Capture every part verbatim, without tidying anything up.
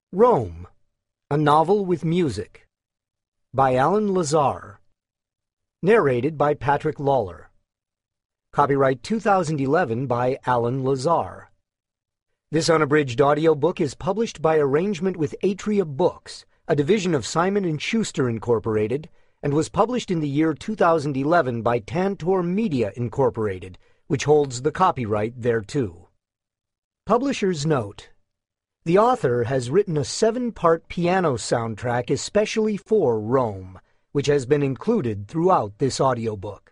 Rome, a novel with music, by Alan Lazar. Narrated by Patrick Lawler. Copyright two thousand eleven by Alan Lazar. This unabridged audiobook is published by arrangement with Atria Books, a division of Simon and Schuster Incorporated, and was published in the year two thousand eleven by Tantor Media Incorporated, which holds the copyright thereto. Publisher's note: the author has written a seven-part piano soundtrack especially for Rome, which has been included throughout this audiobook.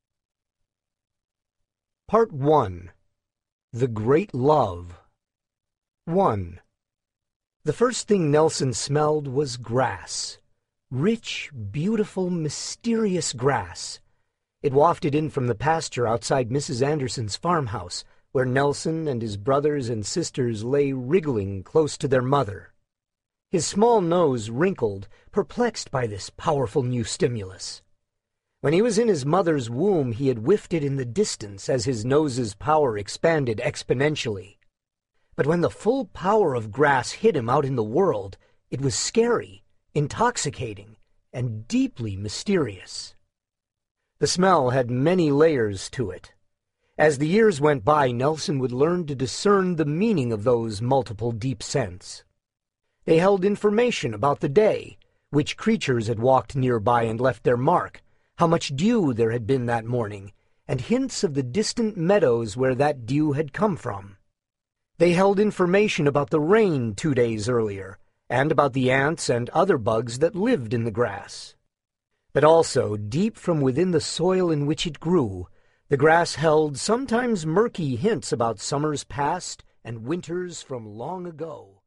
Part one. The Great Love. one. The first thing Nelson smelled was grass. Rich, beautiful, mysterious grass. It wafted in from the pasture outside Missus Anderson's farmhouse, where Nelson and his brothers and sisters lay wriggling close to their mother. His small nose wrinkled, perplexed by this powerful new stimulus. When he was in his mother's womb, he had whiffed it in the distance as his nose's power expanded exponentially. But when the full power of grass hit him out in the world, it was scary, intoxicating, and deeply mysterious. The smell had many layers to it. As the years went by, Nelson would learn to discern the meaning of those multiple deep scents. They held information about the day, which creatures had walked nearby and left their mark, how much dew there had been that morning, and hints of the distant meadows where that dew had come from. They held information about the rain two days earlier, and about the ants and other bugs that lived in the grass. But also, deep from within the soil in which it grew, the grass held sometimes murky hints about summers past and winters from long ago.